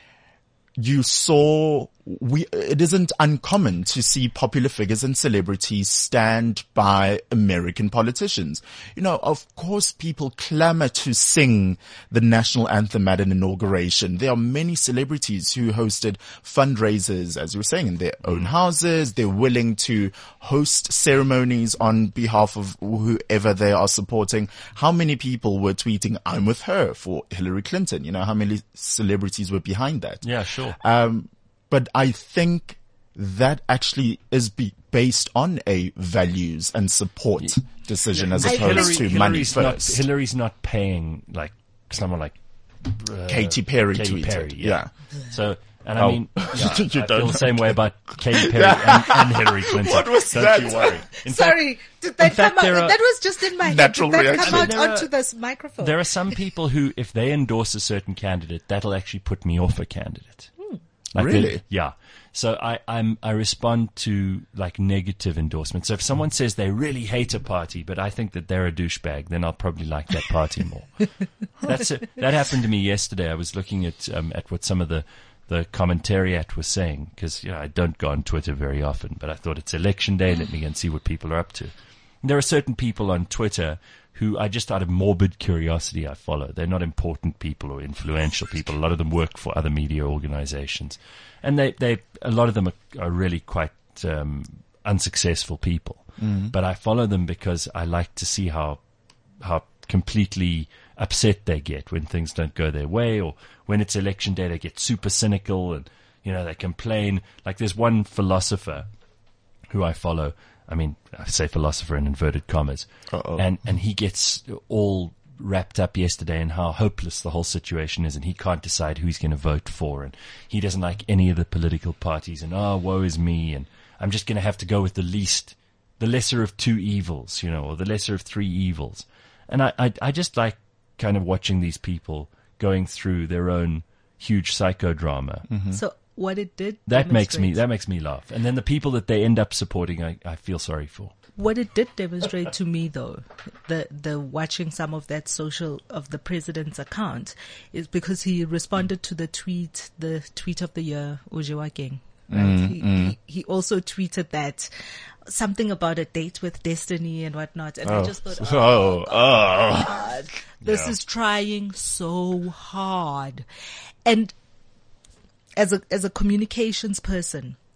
you saw, we, it isn't uncommon to see popular figures and celebrities stand by American politicians. You know, of course people clamor to sing the national anthem at an inauguration. There are many celebrities who hosted fundraisers, as you were saying, in their own houses. They're willing to host ceremonies on behalf of whoever they are supporting. How many people were tweeting, "I'm with her" for Hillary Clinton? You know, how many celebrities were behind that? Yeah, sure. Um, but I think that actually is be based on a values and support decision as I opposed think to money Hillary's not, first. Hillary's not paying like someone like uh, Katy Perry Katy tweeted. Perry, Yeah. So, and I Oh. mean, yeah, You I don't feel know. the same way about Katy Perry and, and Hillary Clinton. What was Don't that? you worry. In fact, Sorry, did that in fact, come out? there are- That was just in my head. Natural Did that reaction. come out There are- onto this microphone? there are some people who, if they endorse a certain candidate, that'll actually put me off a candidate. Like Really? they- Yeah. So I, I'm, I respond to like negative endorsements. So if someone says they really hate a party, but I think that they're a douchebag, then I'll probably like that party more. That's it. That happened to me yesterday. I was looking at, um, at what some of the, the commentariat was saying, because, you know, I don't go on Twitter very often, but I thought it's election day. Let me go and see what people are up to. And there are certain people on Twitter who I just out of morbid curiosity I follow. They're not important people or influential people. A lot of them work for other media organizations. And they, they, a lot of them are, are really quite, um, unsuccessful people. Mm. But I follow them because I like to see how, how completely upset they get when things don't go their way, or when it's election day, they get super cynical and, you know, they complain. Like there's one philosopher who I follow. I mean, I say philosopher in inverted commas. Uh-oh. And, and he gets all wrapped up yesterday in how hopeless the whole situation is, and he can't decide who he's going to vote for, and he doesn't like any of the political parties, and oh, woe is me, and I'm just going to have to go with the least, the lesser of two evils, you know, or the lesser of three evils. And I, I, I just like kind of watching these people going through their own huge psychodrama. Mm-hmm. So what it did That makes me, demonstrate- that makes me laugh. And then the people that they end up supporting, I, I feel sorry for. What it did demonstrate to me, though, the the watching some of that social of the president's account, is because he responded to the tweet, the tweet of the year, Ujewa King. Right? Mm, he, mm. he he also tweeted that something about a date with destiny and whatnot, and I Oh. just thought, Oh, oh, oh. God, this Yeah. is trying so hard, and as a as a communications person,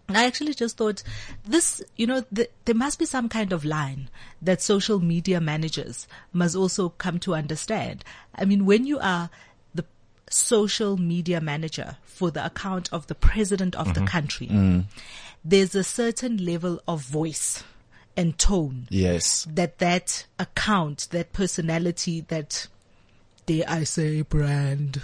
I actually just thought this, you know, the, there must be some kind of line that social media managers must also come to understand. I mean, when you are the social media manager for the account of the president of mm-hmm. the country, mm. there's a certain level of voice and tone. Yes. That that account, that personality, that, dare I say, brand,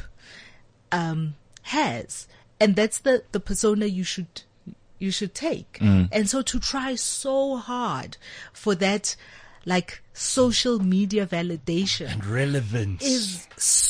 um, has. And that's the, the persona you should you should take. Mm. And so to try so hard for that, like, social media validation and relevance is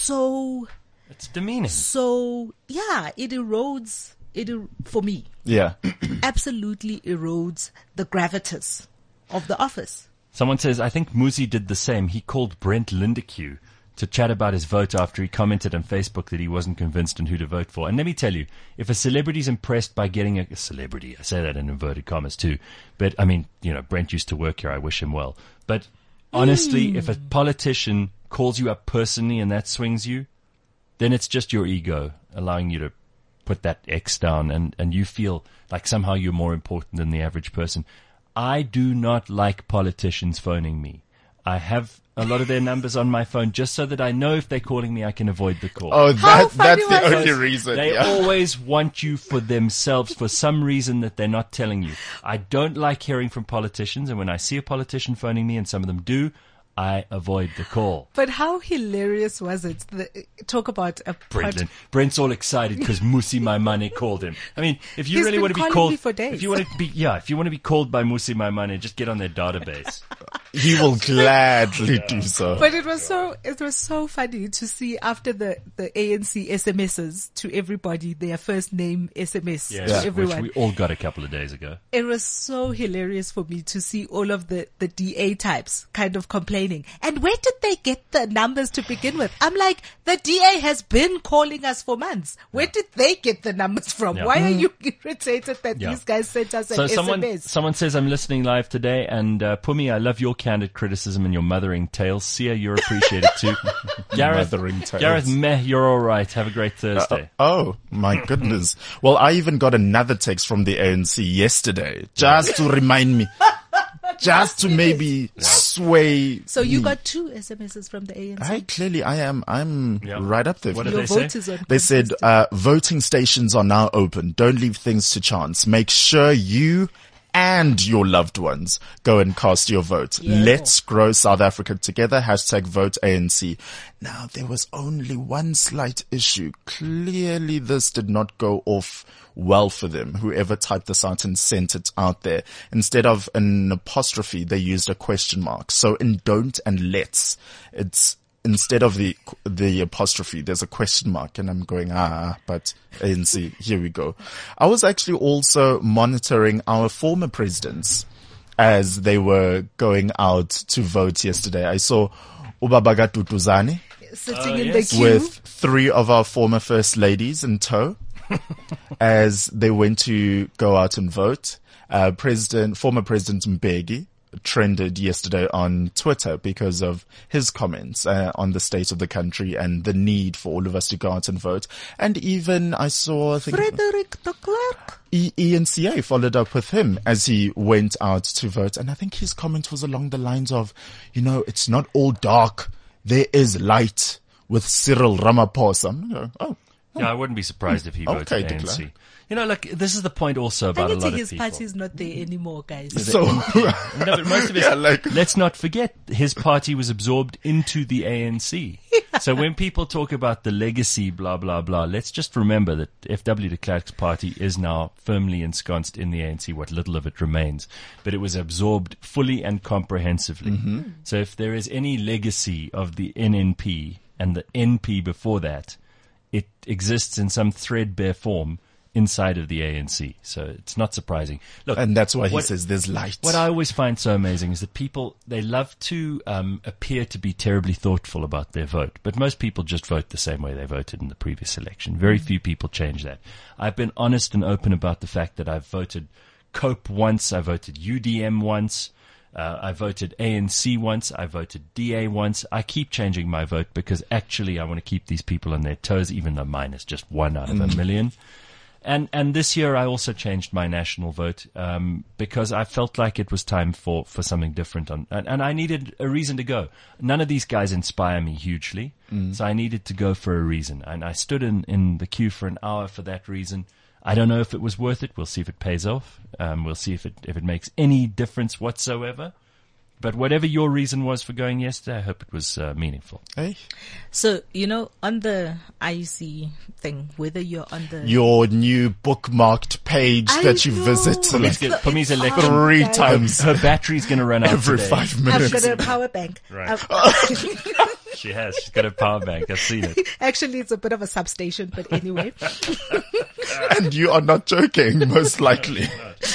so, it's demeaning. So yeah, it erodes it er- for me. Yeah. Absolutely erodes the gravitas of the office. Someone says, I think Musi did the same. He called Brent Lindeque to chat about his vote after he commented on Facebook that he wasn't convinced on who to vote for. And let me tell you, if a celebrity's impressed by getting a, a celebrity, I say that in inverted commas too, but I mean, you know, Brent used to work here, I wish him well. But honestly, mm. if a politician calls you up personally and that swings you, then it's just your ego allowing you to put that X down and, and you feel like somehow you're more important than the average person. I do not like politicians phoning me. I have a lot of their numbers on my phone just so that I know if they're calling me, I can avoid the call. Oh, that, that's the only reason. They yeah. always want you for themselves for some reason that they're not telling you. I don't like hearing from politicians, and when I see a politician phoning me, and some of them do, I avoid the call. But how hilarious was it? The, talk about a Brent. Brent's all excited because Musi Maimane called him. I mean, if you He's really want to be called, for days. if you want to be, yeah, if you want to be called by Musi Maimane, just get on their database. He will gladly do so. But it was so, it was so funny to see after the, the A N C S M Ses to everybody, their first name S M S yes, to everyone. Which we all got a couple of days ago. It was so hilarious for me to see all of the, the D A types kind of complaining. And where did they get the numbers to begin with? I'm like, the D A has been calling us for months. Where yeah. did they get the numbers from? Yeah. Why are you irritated that yeah. these guys sent us an so S M S? Someone, someone says, I'm listening live today, and uh, Pumi, I love your candid criticism and your mothering tales. Sia, you're appreciated too. Gareth, mothering tales. Gareth, meh, you're all right. Have a great Thursday. Uh, oh, my goodness. Well, I even got another text from the A N C yesterday, just to remind me. Just to maybe yeah. sway. So you me. got two S M Ses from the A N C. I clearly, I am, I'm yeah. right up there. What did Your they vote say? Is on they said, uh, voting stations are now open. Don't leave things to chance. Make sure you and your loved ones go and cast your vote. Yeah. Let's grow South Africa together. Hashtag vote A N C. Now, there was only one slight issue. Clearly, this did not go off well for them. Whoever typed this out and sent it out there. Instead of an apostrophe, they used a question mark. So in don't and let's, it's instead of the the apostrophe, there's a question mark, and I'm going, ah, but A N C, here we go. I was actually also monitoring our former presidents as they were going out to vote yesterday. I saw Ubabaga Tutuzane sitting uh, in yes. the queue with three of our former first ladies in tow as they went to go out and vote. Uh, President, former President Mbeki trended yesterday on Twitter because of his comments uh, on the state of the country and the need for all of us to go out and vote. And even I saw, I think, Frederick de Klerk. E- ENCA followed up with him as he went out to vote. And I think his comment was along the lines of, you know, it's not all dark. There is light with Cyril Ramaphosa. You know, oh. Yeah, I wouldn't be surprised if he voted Okay, A N C. declare. You know, look, this is the point also about a lot of his people. party's not there anymore, guys. So, No, but most of his, yeah, like, let's not forget, his party was absorbed into the A N C. So when people talk about the legacy, blah, blah, blah, let's just remember that F W de Klerk's party is now firmly ensconced in the A N C, what little of it remains. But it was absorbed fully and comprehensively. Mm-hmm. So if there is any legacy of the N N P and the N P before that, it exists in some threadbare form inside of the A N C. So it's not surprising. Look, and that's why he what, says there's light. What I always find so amazing is that people, they love to um, appear to be terribly thoughtful about their vote. But most people just vote the same way they voted in the previous election. Very few people change that. I've been honest and open about the fact that I've voted COPE once, I voted U D M once, Uh, I voted A N C once. I voted D A once. I keep changing my vote because actually I want to keep these people on their toes, even though mine is just one out of a million. And and this year I also changed my national vote um, because I felt like it was time for, for something different. On and, and I needed a reason to go. None of these guys inspire me hugely, mm. so I needed to go for a reason. And I stood in, in the queue for an hour for that reason. I don't know if it was worth it. We'll see if it pays off. Um, we'll see if it if it makes any difference whatsoever. But whatever your reason was for going yesterday, I hope it was uh, meaningful. Hey. So, you know, on the I E C thing, whether you're on the... Your new bookmarked page I that you know. visit Pumi's like get- Pumi's election. three Okay. times Her battery's going to run out every today. five I've minutes. got a power bank. Right. I've- She has. She's got a power bank. I've seen it. Actually, it's a bit of a substation, but anyway. And you are not joking, most likely.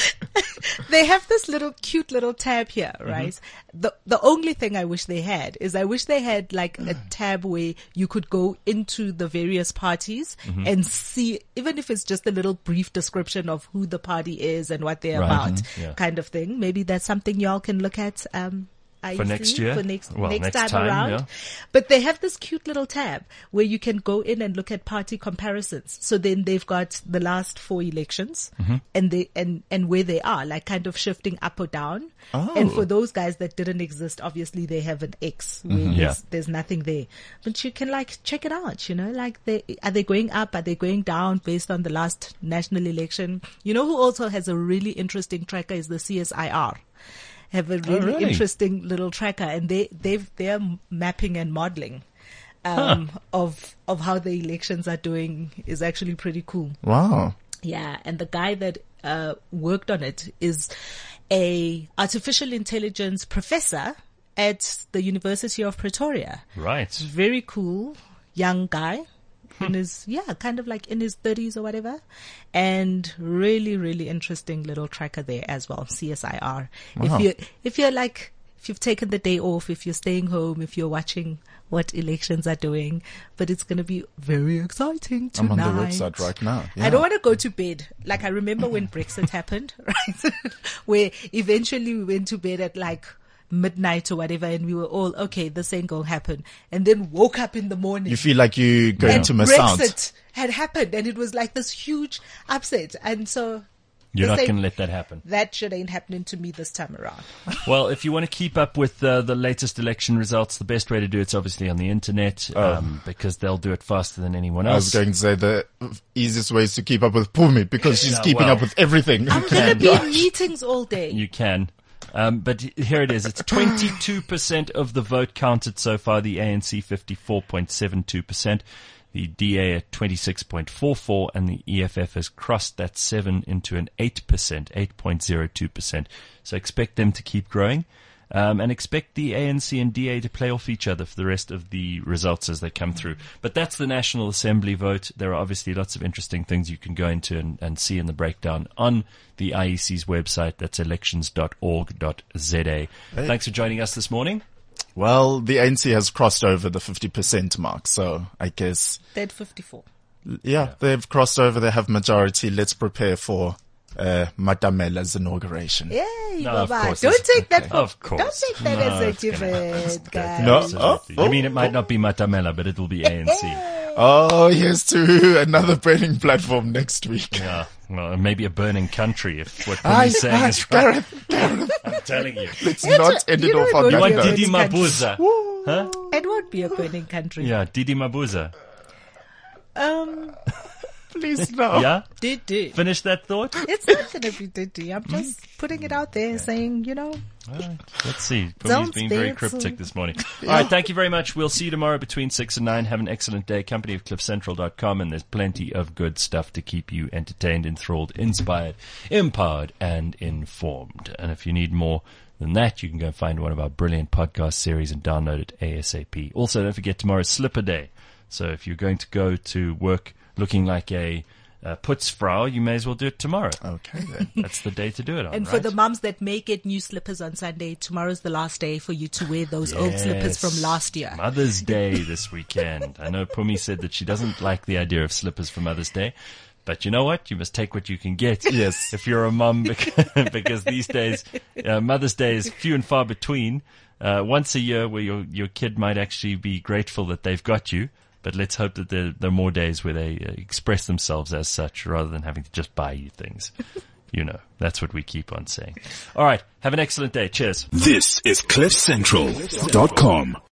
They have this little cute little tab here, right? Mm-hmm. The the only thing I wish they had is I wish they had like a tab where you could go into the various parties mm-hmm. and see, even if it's just a little brief description of who the party is and what they're Right. about, Mm-hmm. Yeah. kind of thing. Maybe that's something y'all can look at. Um, I For see, next year? for next, Well, next, next time, time, around. yeah. But they have this cute little tab where you can go in and look at party comparisons. So then they've got the last four elections Mm-hmm. and they, and, and where they are, like kind of shifting up or down. Oh. And for those guys that didn't exist, obviously they have an X where Mm-hmm. there's, Yeah. there's nothing there. But you can like check it out, you know, like they, are they going up? Are they going down based on the last national election? You know who also has a really interesting tracker is the C S I R. Have a really, really? interesting little tracker, and they they've they're mapping and modeling um, Huh. of of how the elections are doing is actually pretty cool. Wow. Yeah, and the guy that uh, worked on it is a artificial intelligence professor at the University of Pretoria. Right. Very cool young guy. In his, yeah, kind of like in his thirties or whatever. And really, really interesting little tracker there as well. C S I R. Wow. If you, if you're like, if you've taken the day off, if you're staying home, if you're watching what elections are doing, but it's going to be very exciting I'm tonight. on the website right now. I Yeah. don't want to go to bed. Like I remember when Brexit happened, right? Where eventually we went to bed at like midnight or whatever and we were all, okay, this ain't gonna happen. And then woke up in the morning. You feel like you're going and to miss out. Brexit had happened and it was like this huge upset. And so You're the not same- going to let that happen. that shit ain't happening to me this time around. Well, if you want to keep up with uh, the latest election results, the best way to do it's obviously on the internet um, because they'll do it faster than anyone I else. was going to say the easiest way is to keep up with Pumi because she's Yeah, keeping well. up with everything. I'm gonna be in meetings all day. You can. Um, but here it is. It's twenty-two percent of the vote counted so far. The A N C fifty-four point seven two percent. The D A at twenty-six point four four, and the E F F has crossed that seven into an eight percent, eight point zero two percent. So expect them to keep growing. Um, and expect the A N C and D A to play off each other for the rest of the results as they come through. But that's the National Assembly vote. There are obviously lots of interesting things you can go into and, and see in the breakdown on the I E C's website. That's elections dot org dot z a. Hey. Thanks for joining us this morning. Well, the A N C has crossed over the fifty percent mark, so I guess, Dead fifty-four. yeah, yeah, they've crossed over, they have majority. Let's prepare for uh, Matamela's inauguration. Yay, No, of Baba. course Don't it's- take that for, Of course. don't take that No, as a it's gonna- given, guys. No. Absolutely. Oh, I mean, it might not be Matamela, but it will be A N C. Oh, here's to another burning platform next week. Yeah, well, maybe a burning country if what Hi, Pumi's saying hi, is right. Gareth, Gareth, I'm telling you. let's It's not a- end you it know off it on would You be want a that Didi burning note. Mabuza? Huh? It won't be a burning country. Yeah, Didi Mabuza. Um, Please no. Yeah? did do. Finish that thought? It's not gonna be Diddy. I'm just putting it out there, saying, you know, All right, let's see. Pumi's Don't been very stay so- cryptic this morning. All right, thank you very much. We'll see you tomorrow between six and nine. Have an excellent day. Company of cliff central dot com, and there's plenty of good stuff to keep you entertained, enthralled, inspired, empowered, and informed. And if you need more than that, you can go and find one of our brilliant podcast series and download it ASAP. Also, don't forget tomorrow's Slipper Day. So if you're going to go to work looking like a uh, putzfrau, you may as well do it tomorrow. Okay then. That's the day to do it on, and right? for the mums that may get new slippers on Sunday, tomorrow's the last day for you to wear those old slippers from Yes. last year. Mother's Day this weekend. I know Pumi said that she doesn't like the idea of slippers for Mother's Day. But you know what? You must take what you can get. Yes. If you're a mum, because, because these days, uh, Mother's Day is few and far between. Uh, once a year where your, your kid might actually be grateful that they've got you. But let's hope that there, there are more days where they uh, express themselves as such rather than having to just buy you things. You know, that's what we keep on saying. All right. Have an excellent day. Cheers. This is cliff central dot com.